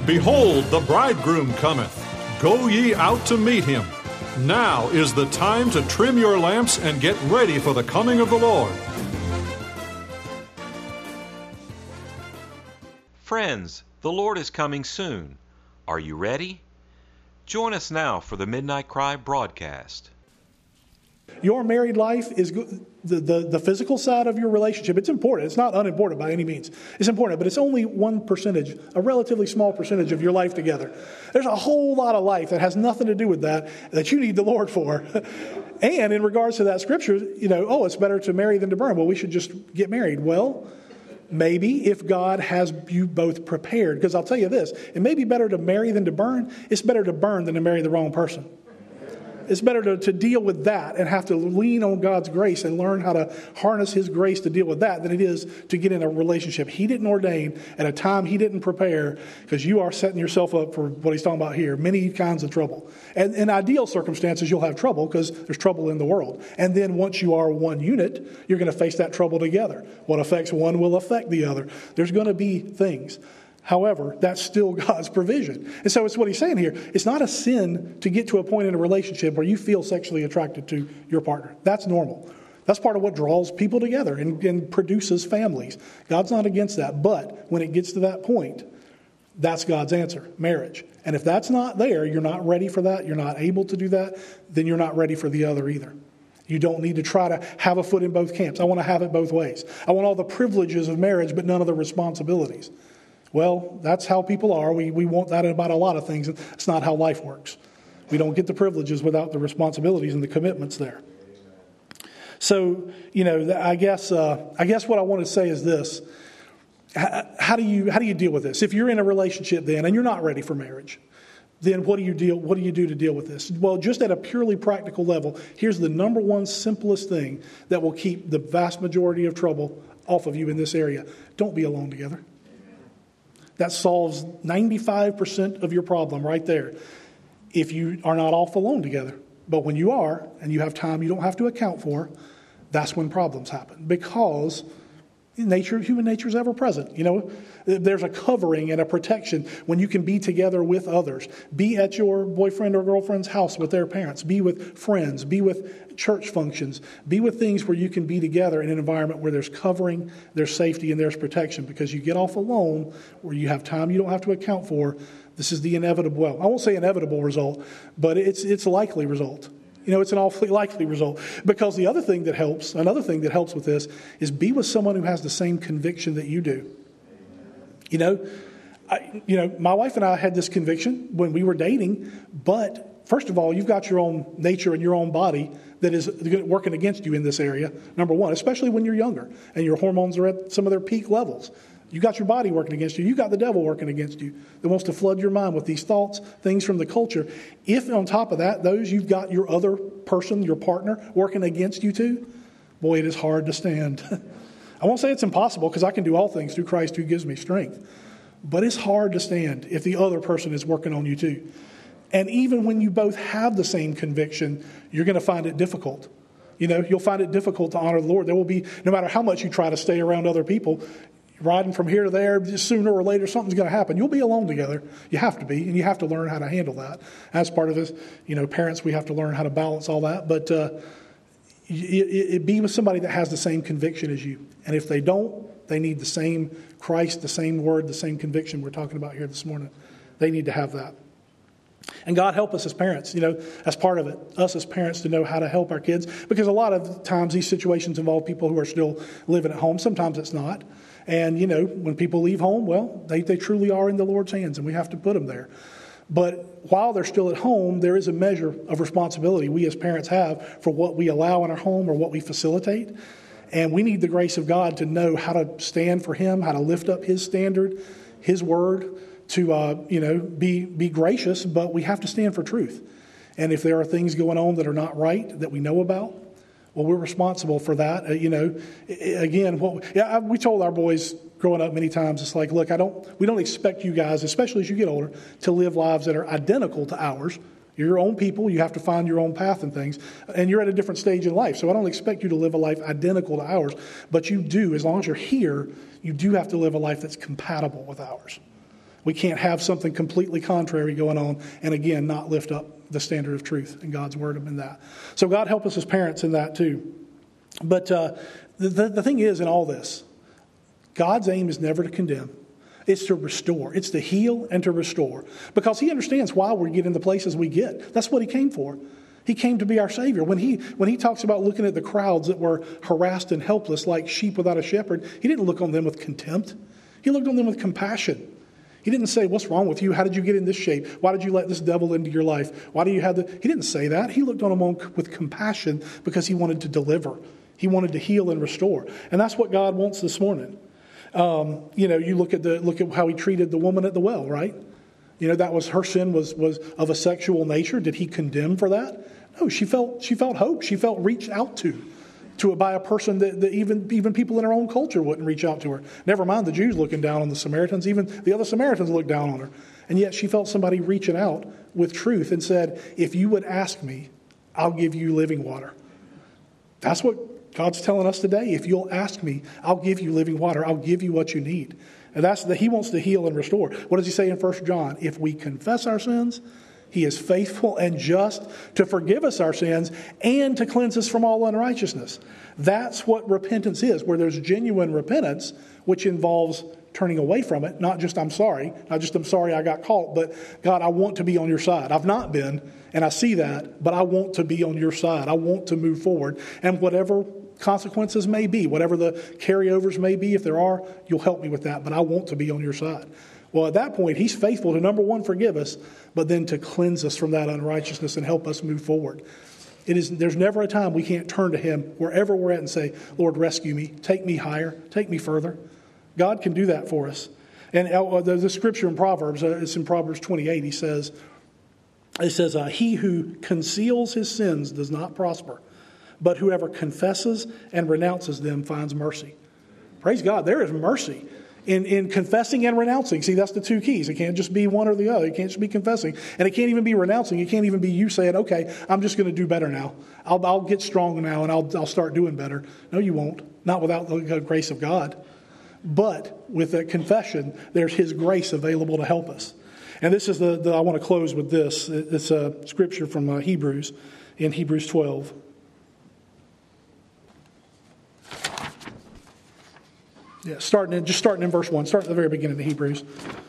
Behold, the bridegroom cometh. Go ye out to meet him. Now is the time to trim your lamps and get ready for the coming of the Lord. Friends, the Lord is coming soon. Are you ready? Join us now for the Midnight Cry broadcast. Your married life is the physical side of your relationship. It's important. It's not unimportant by any means. It's important, but it's only 1%, a relatively small percentage of your life together. There's a whole lot of life that has nothing to do with that you need the Lord for. And in regards to that scripture, it's better to marry than to burn. Well, we should just get married. Well, maybe if God has you both prepared, because I'll tell you this, it may be better to marry than to burn. It's better to burn than to marry the wrong person. It's better to deal with that and have to lean on God's grace and learn how to harness His grace to deal with that than it is to get in a relationship He didn't ordain at a time He didn't prepare, because you are setting yourself up for what He's talking about here, many kinds of trouble. And in ideal circumstances, you'll have trouble because there's trouble in the world. And then once you are one unit, you're going to face that trouble together. What affects one will affect the other. There's going to be things. However, that's still God's provision. And so it's what he's saying here. It's not a sin to get to a point in a relationship where you feel sexually attracted to your partner. That's normal. That's part of what draws people together and produces families. God's not against that. But when it gets to that point, that's God's answer, marriage. And if that's not there, you're not ready for that, you're not able to do that, then you're not ready for the other either. You don't need to try to have a foot in both camps. I want to have it both ways. I want all the privileges of marriage, but none of the responsibilities. Well, that's how people are. We want that about a lot of things. It's not how life works. We don't get the privileges without the responsibilities and the commitments there. So, I guess what I want to say is this. How do you deal with this? If you're in a relationship then and you're not ready for marriage, then what do you do to deal with this? Well, just at a purely practical level, here's the number one simplest thing that will keep the vast majority of trouble off of you in this area. Don't be alone together. That solves 95% of your problem right there if you are not off alone together. But when you are, and you have time you don't have to account for, that's when problems happen. Because human nature is ever present. There's a covering and a protection when you can be together with others. Be at your boyfriend or girlfriend's house with their parents. Be with friends. Be with church functions. Be with things where you can be together in an environment where there's covering, there's safety, and there's protection. Because you get off alone, where you have time you don't have to account for, this is the inevitable, well, I won't say inevitable result, but it's a likely result. It's an awfully likely result. Because another thing that helps with this is be with someone who has the same conviction that you do. My wife and I had this conviction when we were dating, but first of all, you've got your own nature and your own body that is working against you in this area, number one, especially when you're younger and your hormones are at some of their peak levels. You got your body working against you. You got the devil working against you that wants to flood your mind with these thoughts, things from the culture. If on top of that, you've got your other person, your partner, working against you too, boy, it is hard to stand. I won't say it's impossible, because I can do all things through Christ who gives me strength. But it's hard to stand if the other person is working on you too. And even when you both have the same conviction, you're going to find it difficult. You'll find it difficult to honor the Lord. There will be, no matter how much you try to stay around other people, riding from here to there, just sooner or later something's going to happen. You'll be alone together. You have to be, and you have to learn how to handle that. As part of this, parents, we have to learn how to balance all that. But be with somebody that has the same conviction as you. And if they don't, they need the same Christ, the same word, the same conviction we're talking about here this morning. They need to have that. And God help us as parents, as part of it, us as parents to know how to help our kids. Because a lot of times these situations involve people who are still living at home. Sometimes it's not. And, when people leave home, well, they truly are in the Lord's hands, and we have to put them there. But while they're still at home, there is a measure of responsibility we as parents have for what we allow in our home or what we facilitate. And we need the grace of God to know how to stand for Him, how to lift up His standard, His word, to be gracious, but we have to stand for truth. And if there are things going on that are not right that we know about, well, we're responsible for that. We told our boys growing up many times, it's like, look, we don't expect you guys, especially as you get older, to live lives that are identical to ours. You're your own people. You have to find your own path and things. And you're at a different stage in life. So I don't expect you to live a life identical to ours. But you do, as long as you're here, you do have to live a life that's compatible with ours. We can't have something completely contrary going on and, again, not lift up the standard of truth and God's word in that. So God help us as parents in that too. But the thing is, in all this, God's aim is never to condemn. It's to restore. It's to heal and to restore. Because he understands why we get in the places we get. That's what he came for. He came to be our Savior. When he talks about looking at the crowds that were harassed and helpless like sheep without a shepherd, he didn't look on them with contempt. He looked on them with compassion. He didn't say, what's wrong with you? How did you get in this shape? Why did you let this devil into your life? Why do you have He didn't say that. He looked on them with compassion because he wanted to deliver. He wanted to heal and restore. And that's what God wants this morning. You look at how he treated the woman at the well, right? That was her sin was of a sexual nature. Did he condemn for that? No, she felt hope. She felt reached out to it by a person that even people in her own culture wouldn't reach out to her. Never mind the Jews looking down on the Samaritans. Even the other Samaritans looked down on her. And yet she felt somebody reaching out with truth and said, if you would ask me, I'll give you living water. That's what God's telling us today. If you'll ask me, I'll give you living water. I'll give you what you need. And he wants to heal and restore. What does he say in 1 John? If we confess our sins, he is faithful and just to forgive us our sins and to cleanse us from all unrighteousness. That's what repentance is, where there's genuine repentance, which involves turning away from it. Not just I'm sorry I got caught, but God, I want to be on your side. I've not been, and I see that, but I want to be on your side. I want to move forward. And whatever consequences may be, whatever the carryovers may be, if there are, you'll help me with that, but I want to be on your side. Well, at that point, he's faithful to, number one, forgive us, but then to cleanse us from that unrighteousness and help us move forward. There's never a time we can't turn to him wherever we're at and say, Lord, rescue me, take me higher, take me further. God can do that for us. And the scripture in Proverbs, it's in Proverbs 28, it says, he who conceals his sins does not prosper, but whoever confesses and renounces them finds mercy. Praise God, there is mercy in confessing and renouncing. See, that's the two keys. It can't just be one or the other. It can't just be confessing. And it can't even be renouncing. It can't even be you saying, okay, I'm just going to do better now. I'll get strong now and I'll start doing better. No, you won't. Not without the grace of God. But with that confession, there's his grace available to help us. And this is I want to close with this. It's a scripture from Hebrews, in Hebrews 12. Yeah, starting in verse 1. Start at the very beginning of Hebrews.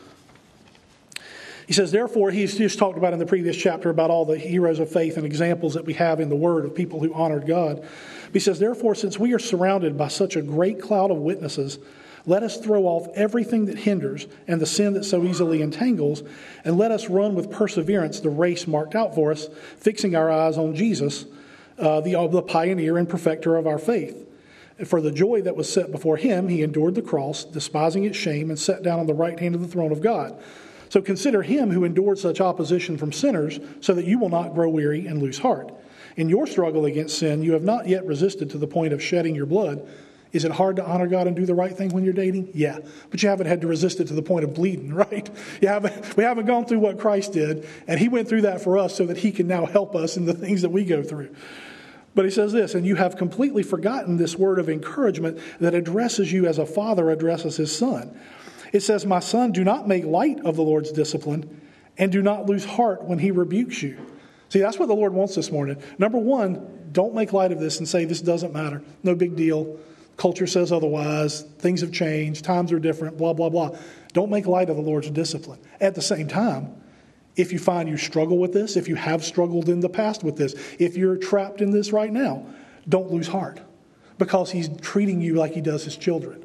He says, therefore, he's just talked about in the previous chapter about all the heroes of faith and examples that we have in the Word of people who honored God. But he says, therefore, since we are surrounded by such a great cloud of witnesses, let us throw off everything that hinders and the sin that so easily entangles, and let us run with perseverance the race marked out for us, fixing our eyes on Jesus, the pioneer and perfecter of our faith. For the joy that was set before him, he endured the cross, despising its shame, and sat down on the right hand of the throne of God. So consider him who endured such opposition from sinners, so that you will not grow weary and lose heart. In your struggle against sin, you have not yet resisted to the point of shedding your blood. Is it hard to honor God and do the right thing when you're dating? Yeah. But you haven't had to resist it to the point of bleeding, right? We haven't gone through what Christ did, and he went through that for us so that he can now help us in the things that we go through. But he says this, and you have completely forgotten this word of encouragement that addresses you as a father addresses his son. It says, my son, do not make light of the Lord's discipline, and do not lose heart when he rebukes you. See, that's what the Lord wants this morning. Number one, don't make light of this and say this doesn't matter. No big deal. Culture says otherwise. Things have changed. Times are different. Blah, blah, blah. Don't make light of the Lord's discipline. At the same time, if you find you struggle with this, if you have struggled in the past with this, if you're trapped in this right now, don't lose heart, because he's treating you like he does his children.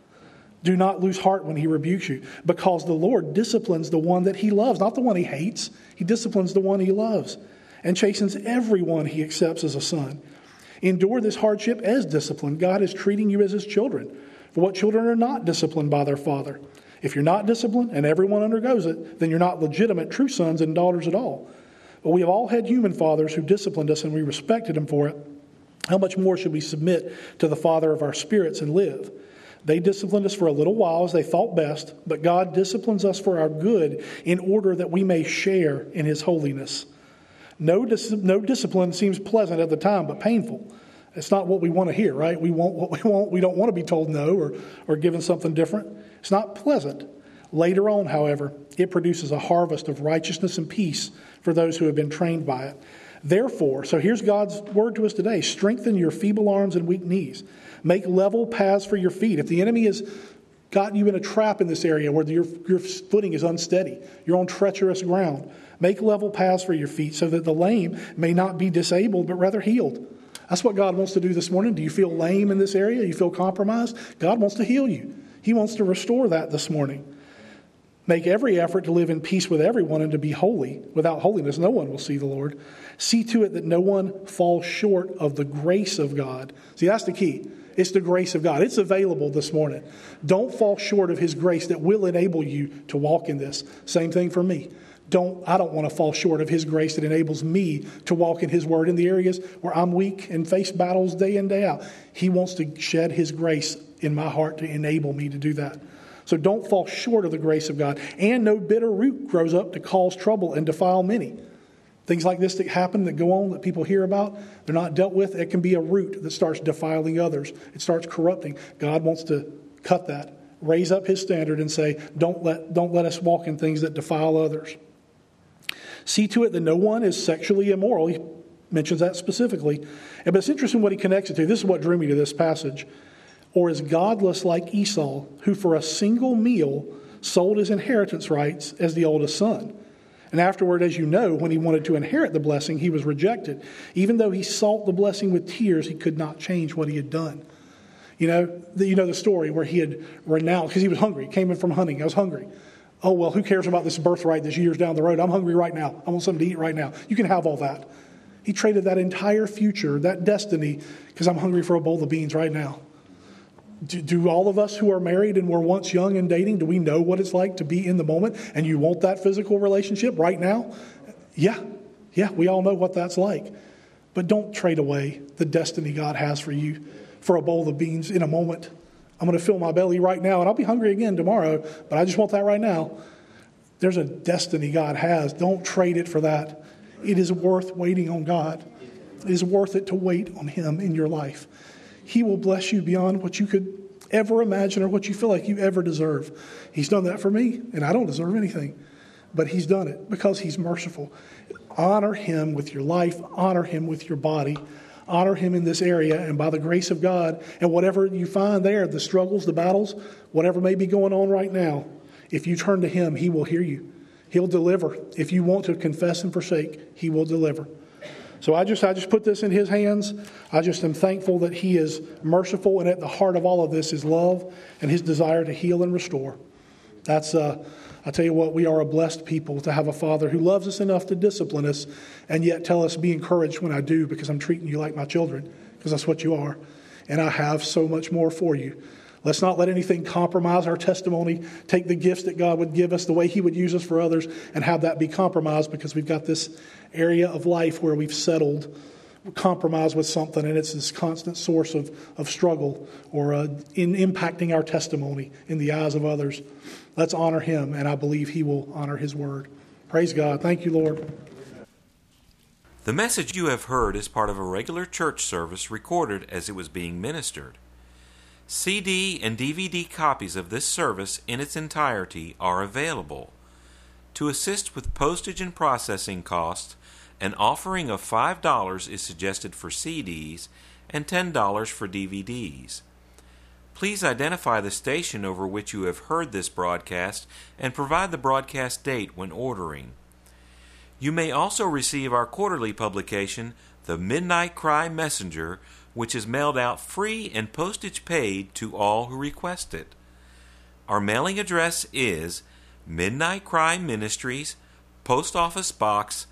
Do not lose heart when he rebukes you, because the Lord disciplines the one that he loves, not the one he hates. He disciplines the one he loves and chastens everyone he accepts as a son. Endure this hardship as discipline. God is treating you as his children. For what children are not disciplined by their father? If you're not disciplined, and everyone undergoes it, then you're not legitimate, true sons and daughters at all. But we have all had human fathers who disciplined us, and we respected him for it. How much more should we submit to the Father of our spirits and live? They disciplined us for a little while as they thought best, but God disciplines us for our good in order that we may share in his holiness. No discipline seems pleasant at the time, but painful. It's not what we want to hear, right? We want what we want. We don't want to be told no or given something different. It's not pleasant. Later on, however, it produces a harvest of righteousness and peace for those who have been trained by it. Therefore, so here's God's word to us today: strengthen your feeble arms and weak knees. Make level paths for your feet. If the enemy has gotten you in a trap in this area where your footing is unsteady, you're on treacherous ground, make level paths for your feet so that the lame may not be disabled, but rather healed. That's what God wants to do this morning. Do you feel lame in this area? You feel compromised? God wants to heal you. He wants to restore that this morning. Make every effort to live in peace with everyone and to be holy. Without holiness, no one will see the Lord. See to it that no one falls short of the grace of God. See, that's the key. It's the grace of God. It's available this morning. Don't fall short of His grace that will enable you to walk in this. Same thing for me. I don't want to fall short of His grace that enables me to walk in His word in the areas where I'm weak and face battles day in, day out. He wants to shed His grace in my heart to enable me to do that. So don't fall short of the grace of God. And no bitter root grows up to cause trouble and defile many. Things like this that happen, that go on, that people hear about, they're not dealt with. It can be a root that starts defiling others. It starts corrupting. God wants to cut that, raise up His standard and say, don't let us walk in things that defile others. See to it that no one is sexually immoral. He mentions that specifically. But it's interesting what he connects it to. This is what drew me to this passage. Or is godless like Esau, who for a single meal sold his inheritance rights as the oldest son. And afterward, as you know, when he wanted to inherit the blessing, he was rejected. Even though he sought the blessing with tears, he could not change what he had done. You know the story where he had renounced, because he was hungry. He came in from hunting. I was hungry. Oh, well, who cares about this birthright that's years down the road? I'm hungry right now. I want something to eat right now. You can have all that. He traded that entire future, that destiny, because I'm hungry for a bowl of beans right now. Do all of us who are married and were once young and dating, do we know what it's like to be in the moment and you want that physical relationship right now? Yeah, we all know what that's like. But don't trade away the destiny God has for you for a bowl of beans in a moment. I'm going to fill my belly right now and I'll be hungry again tomorrow, but I just want that right now. There's a destiny God has. Don't trade it for that. It is worth waiting on God. It is worth it to wait on Him in your life. He will bless you beyond what you could ever imagine or what you feel like you ever deserve. He's done that for me, and I don't deserve anything. But He's done it because He's merciful. Honor Him with your life. Honor Him with your body. Honor Him in this area, and by the grace of God, and whatever you find there, the struggles, the battles, whatever may be going on right now, if you turn to Him, He will hear you. He'll deliver. If you want to confess and forsake, He will deliver. So I just put this in His hands. I just am thankful that He is merciful, and at the heart of all of this is love and His desire to heal and restore. That's, I tell you what, we are a blessed people to have a Father who loves us enough to discipline us and yet tell us, be encouraged when I do because I'm treating you like my children, because that's what you are. And I have so much more for you. Let's not let anything compromise our testimony. Take the gifts that God would give us, the way He would use us for others, and have that be compromised because we've got this area of life where we've settled compromise with something, and it's this constant source of struggle or in impacting our testimony in the eyes of others. Let's honor Him, and I believe He will honor His word. Praise God. Thank you, Lord. The message you have heard is part of a regular church service recorded as it was being ministered. CD and DVD copies of this service in its entirety are available. To assist with postage and processing costs, an offering of $5 is suggested for CDs and $10 for DVDs. Please identify the station over which you have heard this broadcast and provide the broadcast date when ordering. You may also receive our quarterly publication, The Midnight Cry Messenger, which is mailed out free and postage paid to all who request it. Our mailing address is Midnight Cry Ministries, Post Office Box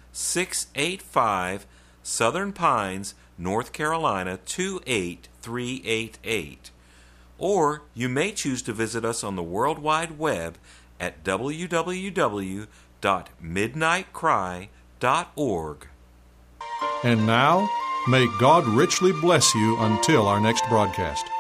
685, Southern Pines, North Carolina 28388. Or you may choose to visit us on the World Wide Web at www.midnightcry.org. And now, may God richly bless you until our next broadcast.